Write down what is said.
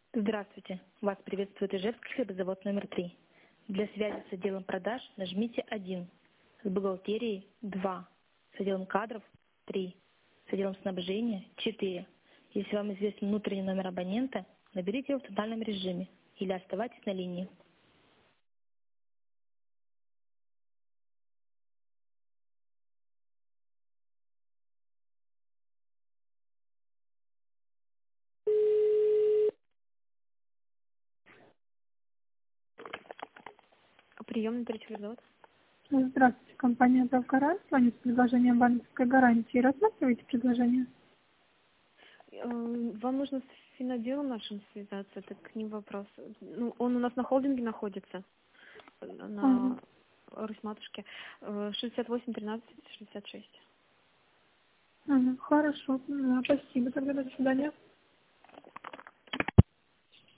Здравствуйте. Вас приветствует Ижевский хлебозавод номер 3. Для связи с отделом продаж нажмите 1, с бухгалтерией 2, с отделом кадров 3, с отделом снабжения 4. Если вам известен внутренний номер абонента, наберите его в тотальном режиме или оставайтесь на линии. Приемный третий хлебозавод. Здравствуйте, компания «Завгарант». Звонит с предложением банковской гарантии. Рассматриваете предложение? Вам нужно с финоделом нашим связаться, это к ним вопрос. Ну, он у нас на холдинге находится, на Русь-Матушке, 68 13 66. Хорошо, спасибо. Тогда до свидания.